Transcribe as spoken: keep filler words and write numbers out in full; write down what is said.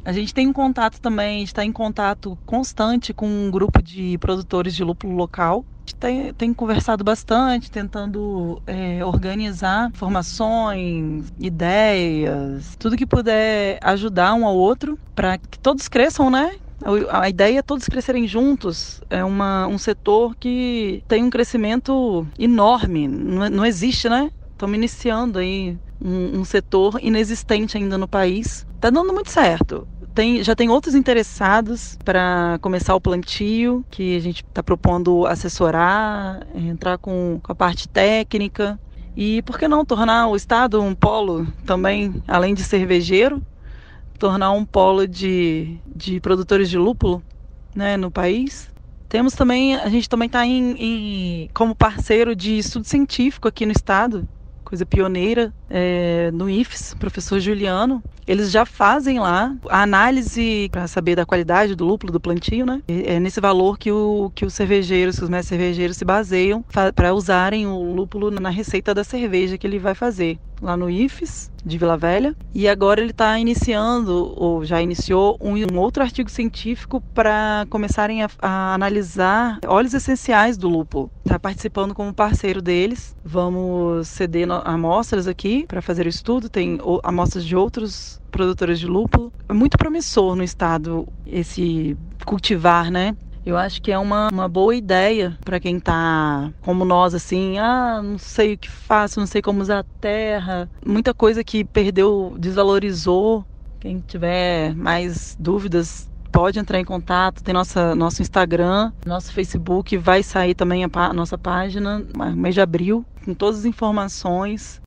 A gente tem um contato também, a gente está em contato constante com um grupo de produtores de lúpulo local. A gente tem, tem conversado bastante, tentando é, organizar informações, ideias, tudo que puder ajudar um ao outro para que todos cresçam, né? A ideia é todos crescerem juntos. É uma, um setor que tem um crescimento enorme. Não, não existe, né? Estamos iniciando aí um, um setor inexistente ainda no país. Está dando muito certo. Tem, já tem outros interessados para começar o plantio, que a gente está propondo assessorar, entrar com, com a parte técnica. E por que não tornar o estado um polo também, além de cervejeiro, tornar um polo de, de produtores de lúpulo, né, no país. Temos também, a gente também está em, em, como parceiro de estudo científico aqui no estado, coisa pioneira, é, no I F E S, professor Juliano. Eles já fazem lá a análise para saber da qualidade do lúpulo, do plantio, né? É nesse valor que, o, que os cervejeiros, que os mestres cervejeiros se baseiam para usarem o lúpulo na receita da cerveja que ele vai fazer lá no I F E S de Vila Velha. E agora ele está iniciando, ou já iniciou, um, um outro artigo científico para começarem a, a analisar óleos essenciais do lúpulo. Está participando como parceiro deles. Vamos ceder amostras aqui para fazer o estudo. Tem amostras de outros produtores de lúpulo. É muito promissor no estado esse cultivar, né? Eu acho que é uma, uma boa ideia para quem está como nós, assim, ah, não sei o que faço, não sei como usar a terra. Muita coisa que perdeu, desvalorizou. Quem tiver mais dúvidas pode entrar em contato. Tem nossa, nosso Instagram, nosso Facebook, vai sair também a, a nossa página, no mês de abril, com todas as informações.